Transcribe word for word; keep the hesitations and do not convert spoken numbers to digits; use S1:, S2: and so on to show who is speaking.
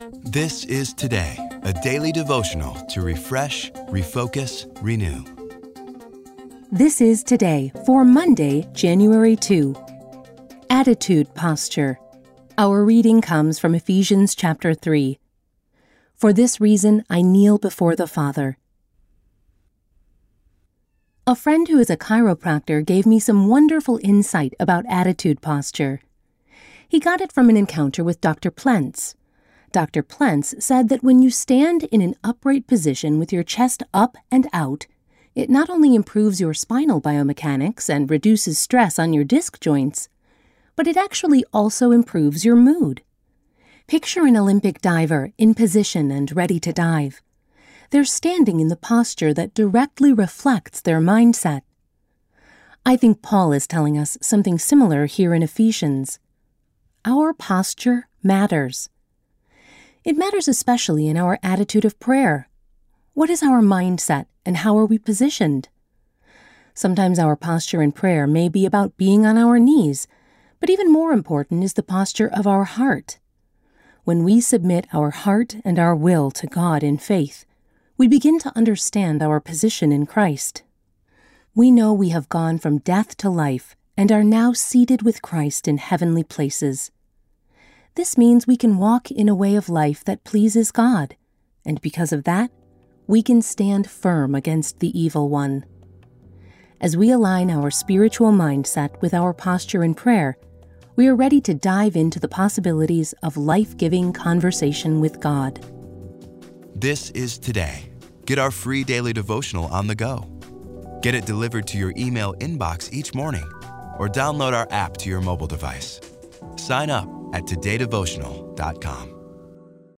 S1: This is Today, a daily devotional to refresh, refocus, renew.
S2: This is Today for Monday, January second. Attitude Posture. Our reading comes from Ephesians chapter three. For this reason I kneel before the Father. A friend who is a chiropractor gave me some wonderful insight about attitude posture. He got it from an encounter with Doctor Plentz. Doctor Plentz said that when you stand in an upright position with your chest up and out, it not only improves your spinal biomechanics and reduces stress on your disc joints, but it actually also improves your mood. Picture an Olympic diver in position and ready to dive. They're standing in the posture that directly reflects their mindset. I think Paul is telling us something similar here in Ephesians. Our posture matters. It matters especially in our attitude of prayer. What is our mindset and how are we positioned? Sometimes our posture in prayer may be about being on our knees, but even more important is the posture of our heart. When we submit our heart and our will to God in faith, we begin to understand our position in Christ. We know we have gone from death to life and are now seated with Christ in heavenly places. This means we can walk in a way of life that pleases God, and because of that, we can stand firm against the evil one. As we align our spiritual mindset with our posture in prayer, we are ready to dive into the possibilities of life-giving conversation with God.
S1: This is Today. Get our free daily devotional on the go. Get it delivered to your email inbox each morning, or download our app to your mobile device. Sign up at today devotional dot com.